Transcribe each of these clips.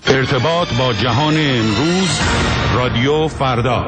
ارتباط با جهان امروز، رادیو فردا.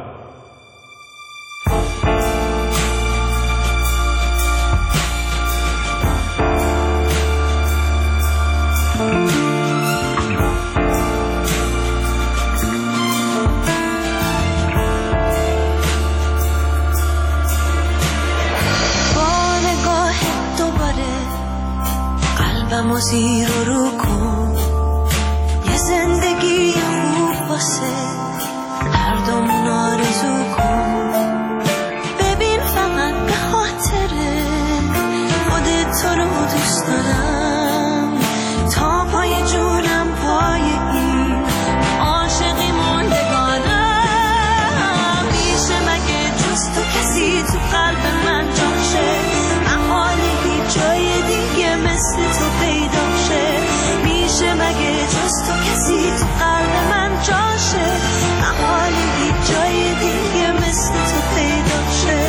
با نگاه دوباره قلبمو زیر و رو کن، یه زندگی خوب واسه هر دومون آرزو کن. ببین فقط به خاطره خودت تو رو دوست دارم، تا پای جونم پای این عاشقی موندگارم. میشه مگه جز تو کسی تو قلب من جاشه، محاله هیچ جای دیگه مثل تو پیدا شه. میشه مگه جز تو کسی تو قلب من جاشه، محاله هیچ جای دیگه مثل تو پیدا شه.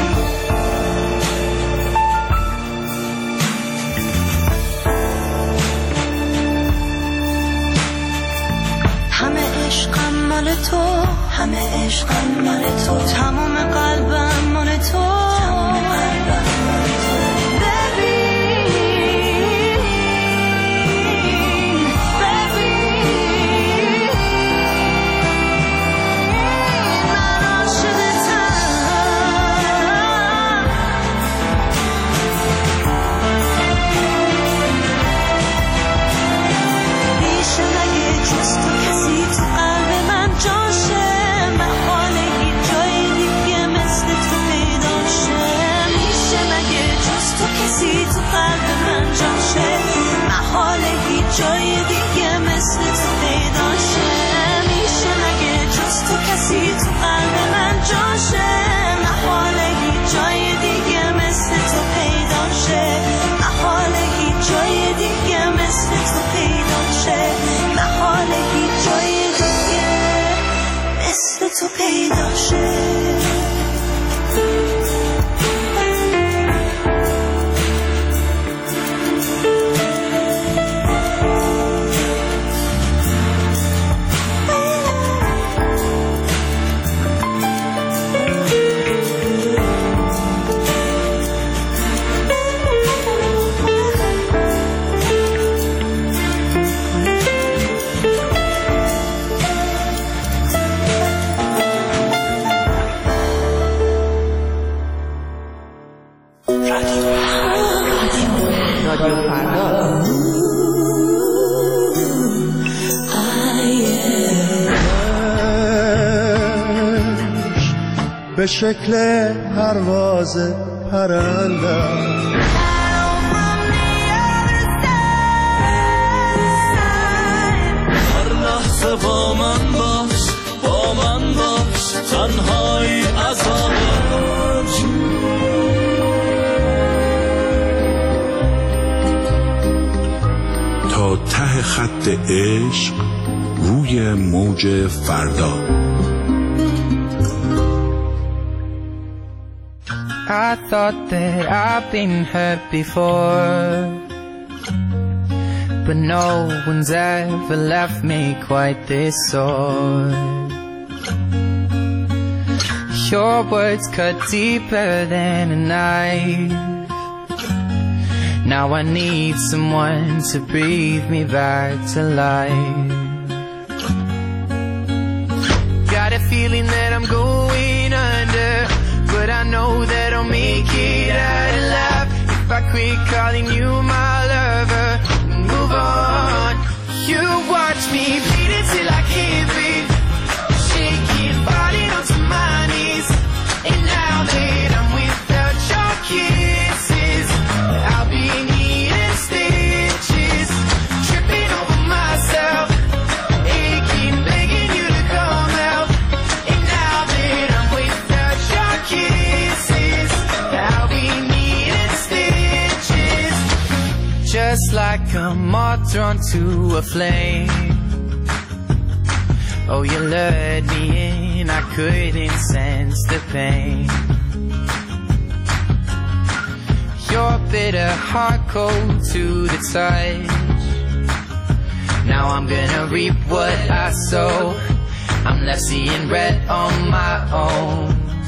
همه عشقم مال تو، همه عشقم مال تو، تمام قلبم مال تو، تمام قلبم مال تو. جای دیگه مثل تو پیدا شه. میشه مگه جز تو کسی تو قلب من جاشه، محاله هیچ جای دیگه مثل تو پیدا شه. محاله هیچ جای دیگه مثل تو پیدا شه، محاله هیچ جای دیگه مثل تو پیدا شه. به شکل پرواز پرنده هر لحظه با من باش، با من باش، تنهایی عذابم. تا ته خط عشق روی موج فردا. I thought that I've been hurt before, but no one's ever left me quite this sore. Your words cut deeper than a knife. Now I need someone to breathe me back to life. Got a feeling that I'm going under, but I know that I'll make it out alive if I quit calling you my lover and move on. You watch me bleeding till I can't breathe, shaking, falling onto my knees. And now that I'm without your kisses, I'll be needing stitches, tripping over myself, aching, begging you to come out. And now that I'm without your kisses, I'll be needing stitches. Just like a moth drawn to a flame, oh, you lured me in, I couldn't sense the pain. Your bitter heart cold to the touch, now I'm gonna reap what I sow. I'm left seeing red on my own.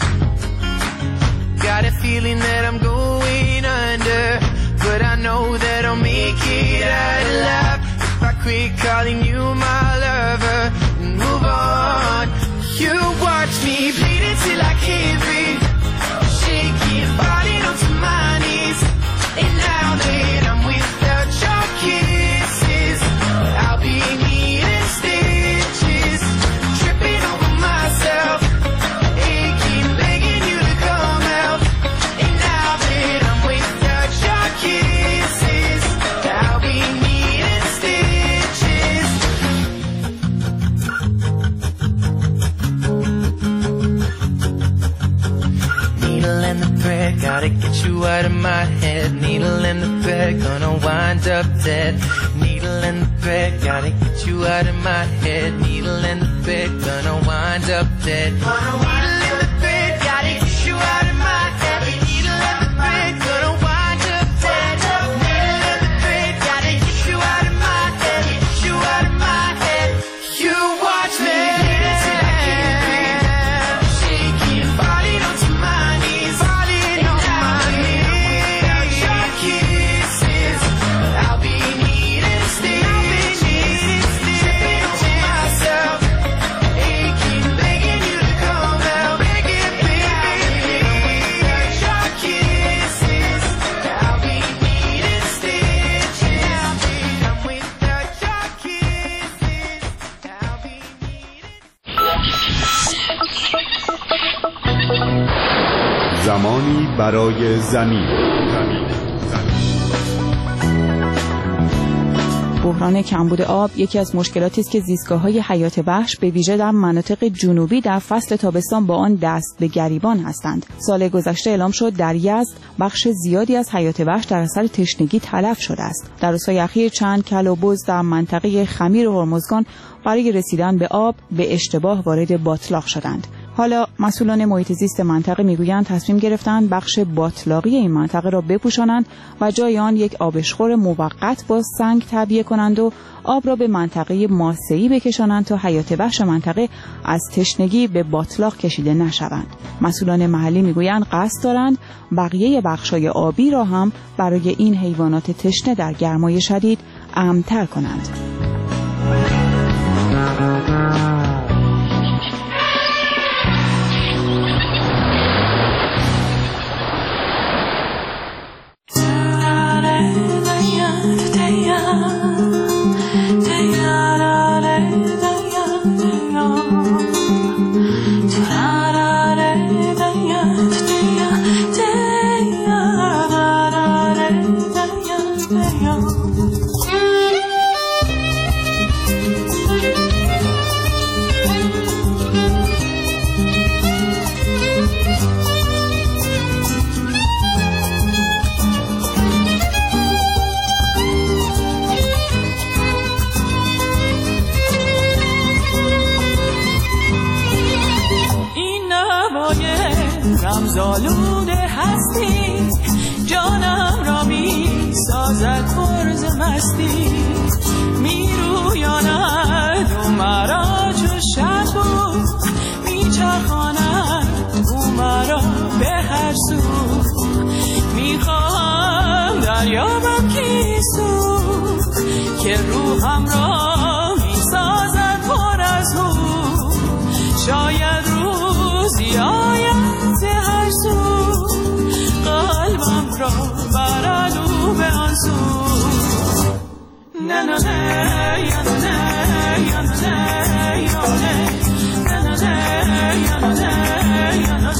Got a feeling that I'm going under, but I know that I'll make it out alive if I quit calling you my lover and move on. You watch me bleeding till I can't breathe, shaking, falling onto my knees. And now that I'm without your kisses, I'll be needing stitches, tripping over myself, aching, begging you to come out. And now that I'm without your kisses, I'll be needing stitches. Needle in the thread, gotta get you out of my head. Needle in the thread, gonna wind up dead. Needle in the thread, gotta get you out of my head. Needle in the thread, gonna wind up dead. Needle in the thread, gotta get you out of my head. Needle in the thread, gonna wind up dead. Needle in the thread, gotta get you out of my head. Get you out of my head. You watch me till I can't breathe, shaking, falling onto my knees, falling on my knees. Without your kisses, I'll be needing stitches, tripping over myself, aching, begging you to come out, begging, baby. Without your kisses, I'll be needing stitches. I'm without your kisses, I'll be needing. زمانی برای زمین. بحران کمبود آب یکی از مشکلاتی است که زیستگاه‌های حیات وحش به ویژه در مناطق جنوبی در فصل تابستان با آن دست به گریبان هستند. سال گذشته اعلام شد در یزد بخش زیادی از حیات وحش در اثر تشنگی تلف شده است. در روزهای اخیر چند کل و بز در منطقه خمیر هرمزگان برای رسیدن به آب به اشتباه وارد باتلاق شدند. حالا مسئولان محیط زیست منطقه میگویند تصمیم گرفتند بخش باتلاقی این منطقه را بپوشانند و جای آن یک آبشخور موقت با سنگ تعبیه کنند و آب را به منطقه ماسه‌ای بکشانند تا حیات وحش منطقه از تشنگی به باتلاق کشیده نشوند. مسئولان محلی میگویند قصد دارند بقیه بخش‌های آبی را هم برای این حیوانات تشنه در گرمای شدید امن‌تر کنند. رمزآلوده هستی جانم را می سازد پرز مستی می رویاند او مرا چو شب بود می چرخاند او مرا به هر سو می خواهم دریابم کیسو که روحم را می سازد پر از او شاید روزی آید هر سو قلبم را برد او به آن سو نه نه نه یا نه یا نه یا نه نه نه نه یا نه یا نه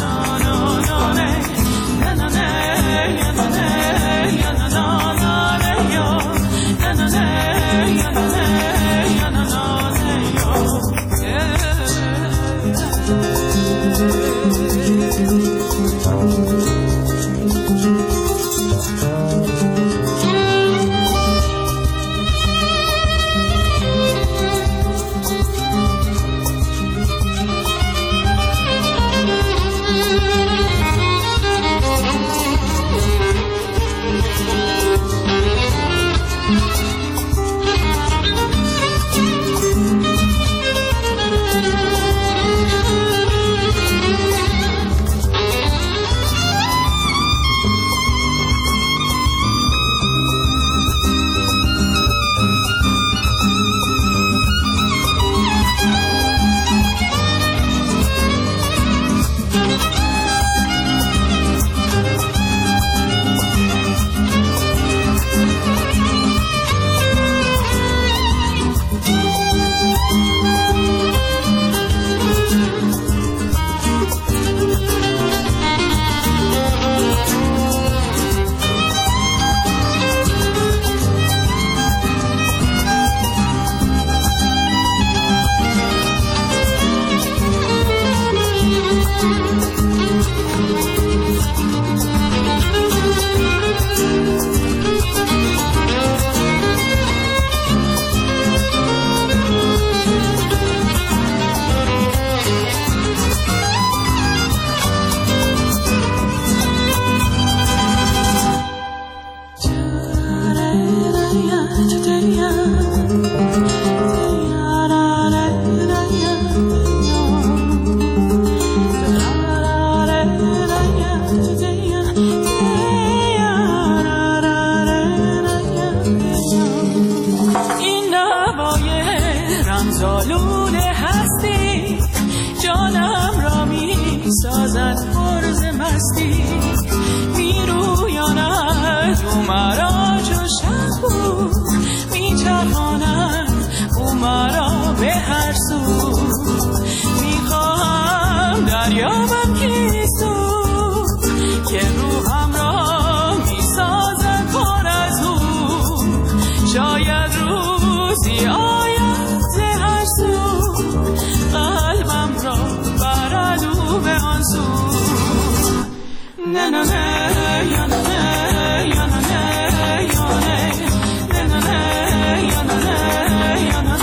زالوده هستی جانم را می سازد پرز مستی می رویاند او مرا چو شب بود می چرخاند او مرا به هر سو می خواهم دریابم کیستو که روحم را می سازد پر از او شاید روزی آید ز هر سو قلبم را برد او به آن سو نه نه نه یا نه نه یا نه نه یا نه نه نه یا نه نه یا نه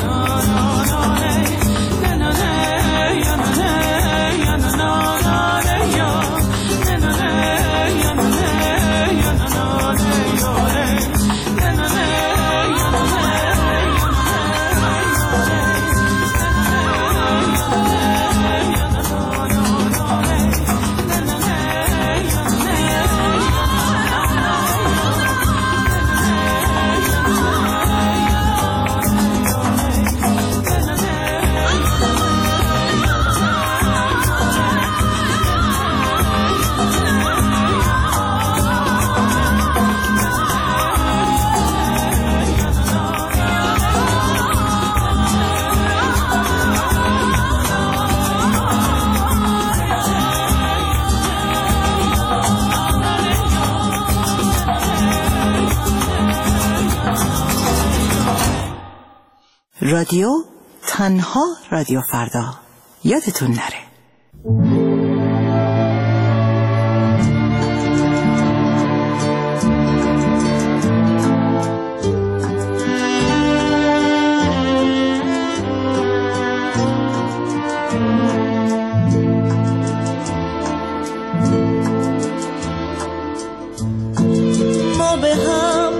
رادیو تنها رادیو فردا یادتون نره. ما به هم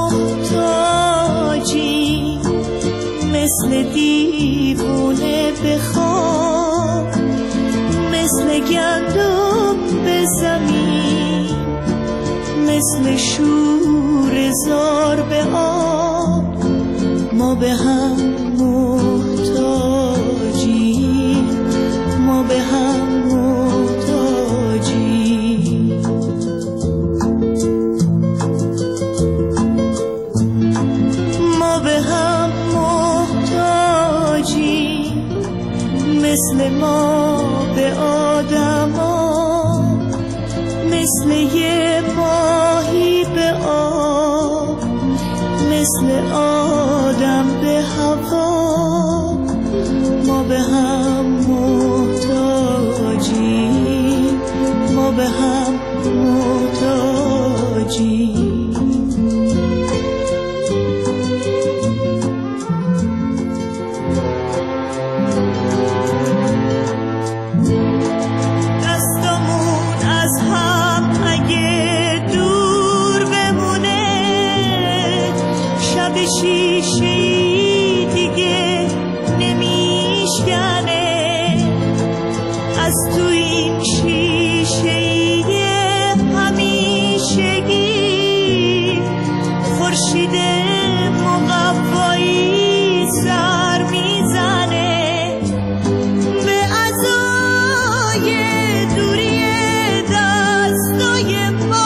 محتاجیم مثل دیوونه به خواب، مثل گندم به زمین، مثل شور زار به آب. ما به هم محتاجیم، ما به هم محتاجیم. ما به هم محتاجیم مثل ما به آدما، مثل یه ماهی به آب، مثل آدم به هوا. ما به هم محتاجیم، ما به هم محتاجیم. شیشه‌ای دیگه نمیشکنه، از تو این شیشه‌ای همیشگی خورشید مقوایی سر میزنه به عزای دوری دستای ما.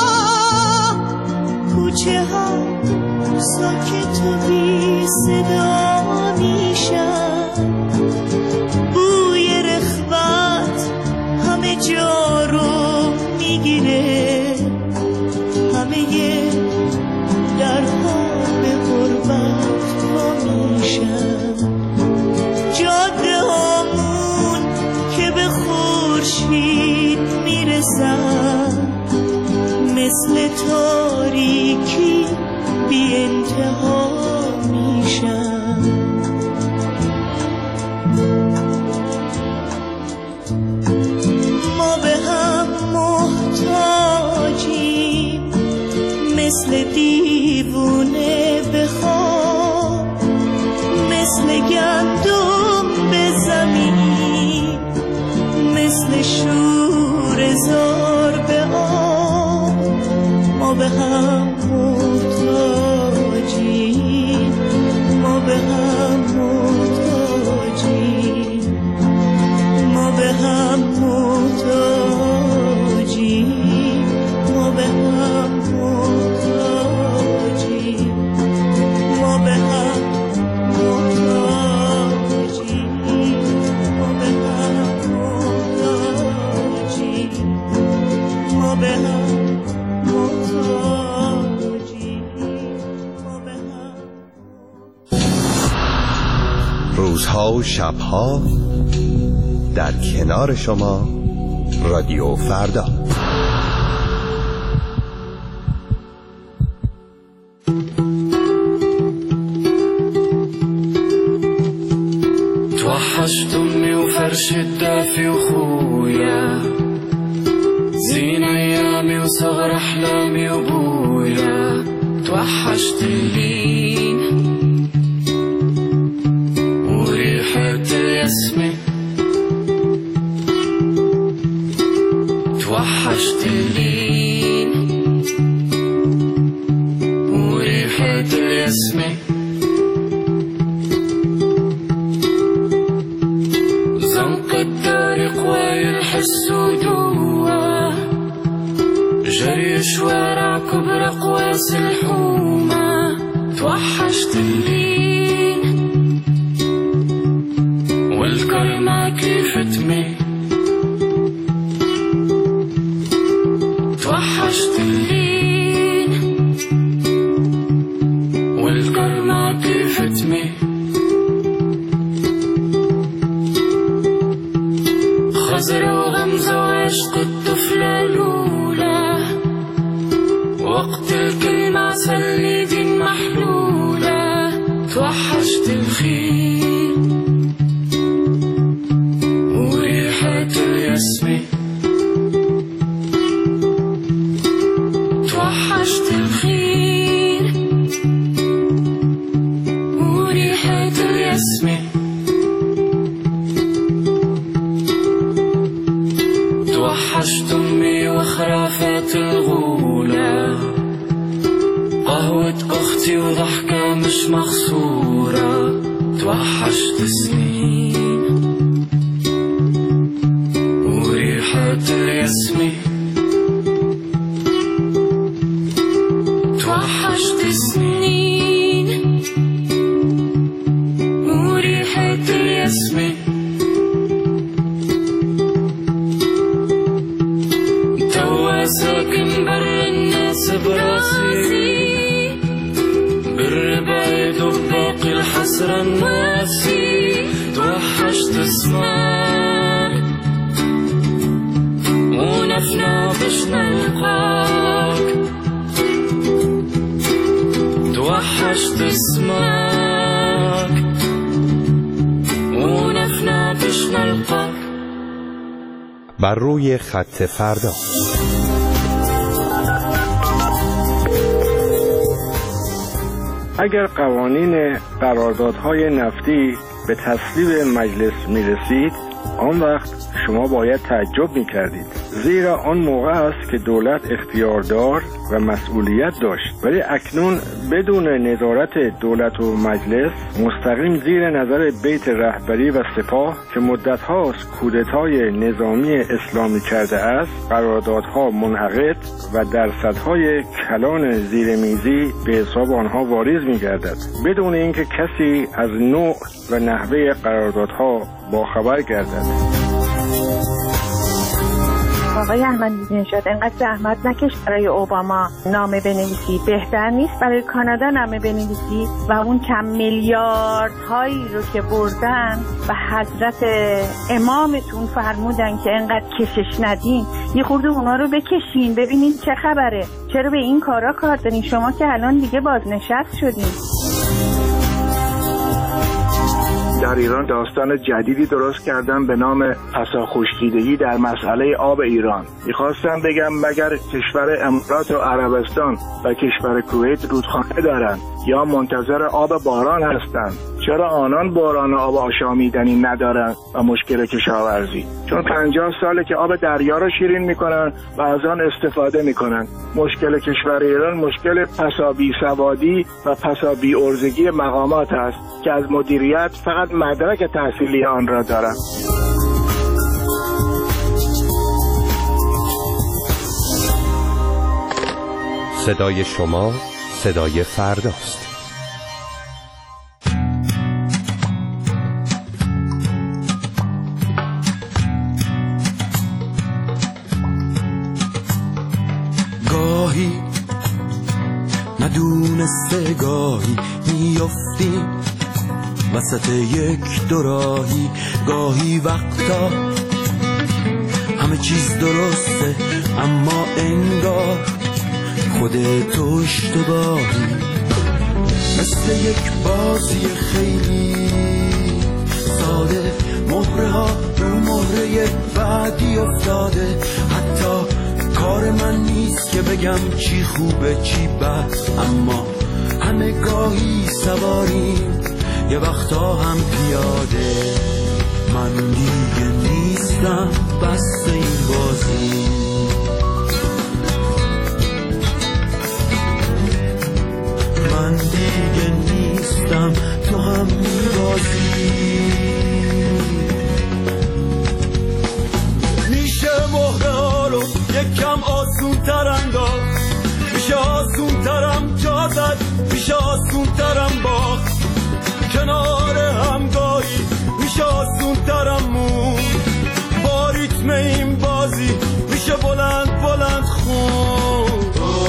کوچه ها ساکت و بی صدا میشن، بوی رخوت همه جا رو میگیره، همه درها به غربت وا میشن. جاده هامون که به خورشید میرسن، مثل تاریکی بی انتها میشن. ما به هم محتاجیم مثل دیوونه به خواب، روزها و شبها در کنار شما رادیو فردا. توحشتني وفرش الدافي وخويا زين ايامي وصغر احلامي وبويا توحشت اللين وريحة الياسمين توحشت اللين وريحة الياسمين الحس ودوا جري شوارع كبر قواس الحومة توحشت اللين والكلمة كيف تمي توحشت اللين والكلمة كيف تمي خزرة وغمزة وعشق الطفلة الأولى وقت الكلمة سليد محلولة توحشت الخيل وريحة الياسمين توحشت الخيل وريحة الياسمين توحشت أمي وخرافات الغولة قهوة أختي وضحكة مش مخصورة توحشت سنين وريحة الياسمين توحشت سنين وريحة الياسمين ساكن بر الناس براسي بالربايد وباقي الحسرة الناسي توحشت اسمك ونفنا باش نلقاك توحشت اسمك ونفنا باش نلقاك. بر روی خط فردا. اگر قوانین قراردادهای نفتی به تصویب مجلس میرسید، آن وقت شما باید تعجب میکردید، زیرا آن موقع است که دولت اختیاردار و مسئولیت داشت، ولی اکنون بدون نظارت دولت و مجلس مستقیم زیر نظر بیت رهبری و سپاه که مدت هاست کودتای نظامی اسلامی کرده است، قراردادها منعقد و درصدهای کلان زیرمیزی به حساب آنها واریز می‌گردد بدون اینکه کسی از نوع و نحوه قراردادها باخبر گردد. آقای احمدی نژاد انقدر زحمت نکش برای اوباما نامه بنویسی، بهتر نیست برای کانادا نامه بنویسی و اون کم میلیارد هایی رو که بردن و حضرت امامتون فرمودن که انقدر کشش ندین، یه خورده اونا رو بکشین ببینین چه خبره، چرا به این کارا کار دارین شما که الان دیگه بازنشست شدین. در ایران داستان جدیدی درست کردن به نام پساخشکیدگی در مسئله آب ایران. میخواستم بگم مگر کشور امارات و عربستان و کشور کویت رودخانه دارن یا منتظر آب باران هستند؟ چرا آنان باران آب آشامیدنی ندارن و مشکل کشاورزی؟ چون 50 ساله که آب دریا رو شیرین میکنن و از آن استفاده میکنن. مشکل کشور ایران مشکل پسابی سوادی و پسابی ارزگی مقامات است که از مدیریت فقط مدرک تحصیلی آن را دارند. صدای شما صدای فرداست. گاهی ندونسته گاهی میافتیم وسط یک دوراهی. گاهی وقتا همه چیز درسته اما انگار خودت اشتباهی. مثل یک بازی خیلی ساده، مهره ها رو مهره بعدی افتاده. حتی کار من نیست که بگم چی خوبه چی بد، اما همه گاهی سواریم یه وقتا هم پیاده. من دیگه نیستم بس این بازی، من دیگه نیستم تو هم میبازی. میشه مهره ها رو یکم آسون تر انداخت، میشه آسون ترم جا زد، میشه آسون ترم باخت. کنار همگاهی میشه آسون ترم مون، با ریتم این بازی میشه بلند بلند خون.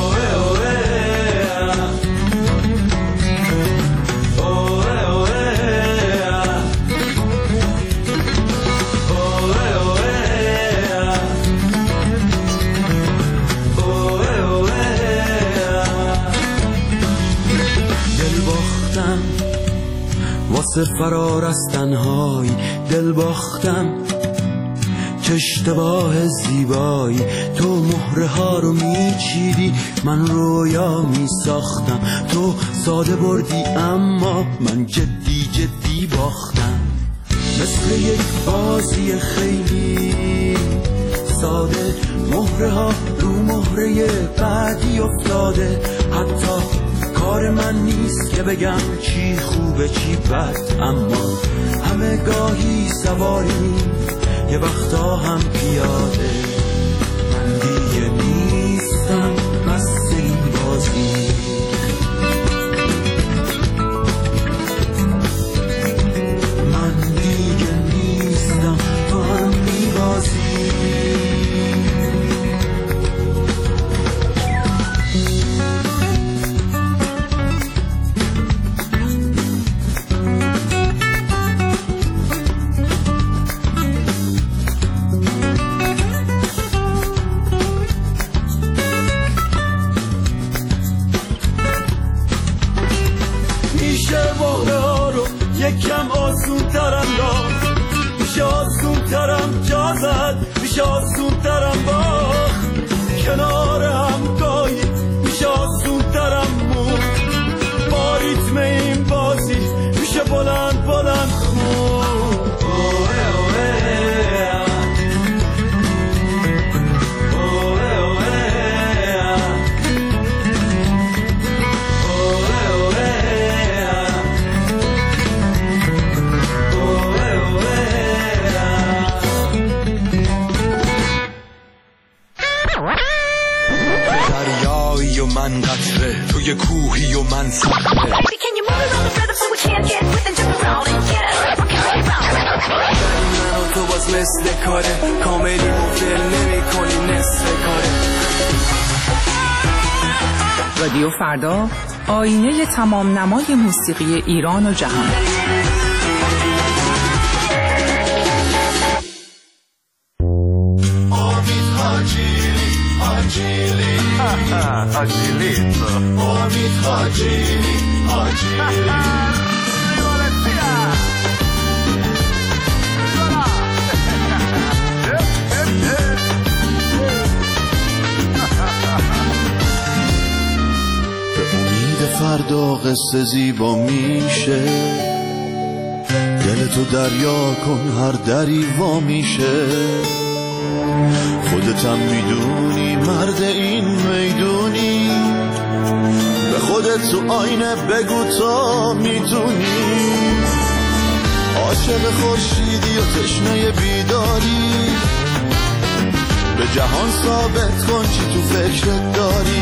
واسه فرار از تنهایی دل باختم، چه اشتباه زیبایی. تو مهره ها رو میچیدی، من رویا میساختم. تو ساده بردی اما من جدی جدی باختم. مثل یک بازی خیلی ساده، مهره ها رو مهره بعدی افتاده. حتی کار من نیست که بگم چی خوبه چی بد، اما همه گاهی سواریم یه وقتا هم پیاده. من دیگه نیستم بس این بازی، من دیگه نیستم تو هم میبازی. یکم آسون ترم داد، میشه آسون ترم جا زد، میشه آسون ترم باخت. کنار همگاهی میشه آسون ترم مون، با ریتم این بازی میشه بلند بلند خون. من قطره توی کوهی و من صخره، من و تو باز مثل کاره، کاملی مفل نمی کنی نصف کاره. رادیو فردا، آینه تمام نمای موسیقی ایران و جهان. Agilito. Omid Hajili, Hajili. به امید فردا قصه زیبا میشه، دل تو دریا کن هر دری وا میشه. خودتم میدونی مرد این میدونی، به خودت تو آینه بگو تا میتونی. عاشق خورشیدی و تشنه بیداری، به جهان ثابت کن چی تو فکرت داری.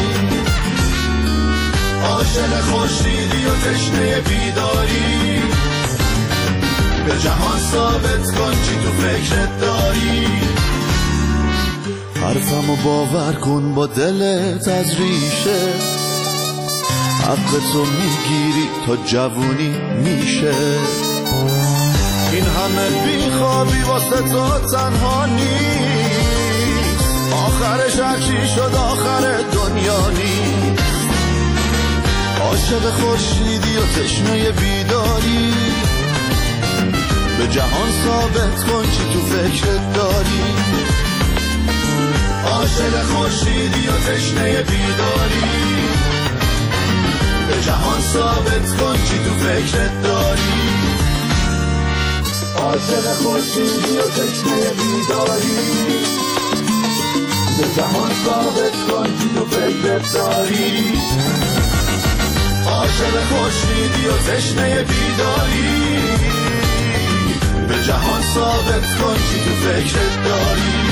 عاشق خورشیدی و تشنه بیداری، به جهان ثابت کن چی تو فکرت داری. حرفمو باور کن با دلت از ریشه، حق تو میگیری تا جوونی میشه. عالم بیخوابی واسه تو تنها نیست، آخرش هرچی شد آخر دنیا نیست. عاشق خورشیدی و تشنه بیداری، به جهان ثابت کن چی تو فکرت داری. عاشق خورشیدی و تشنه بیداری، به جهان ثابت کن چی تو فکرت داری. عاشق خورشیدی و تشنه بیداری، به جهان ثابت کن چی تو فکرت داری. عاشق خورشیدی و تشنه بیداری، به جهان ثابت کن چی تو فکرت داری.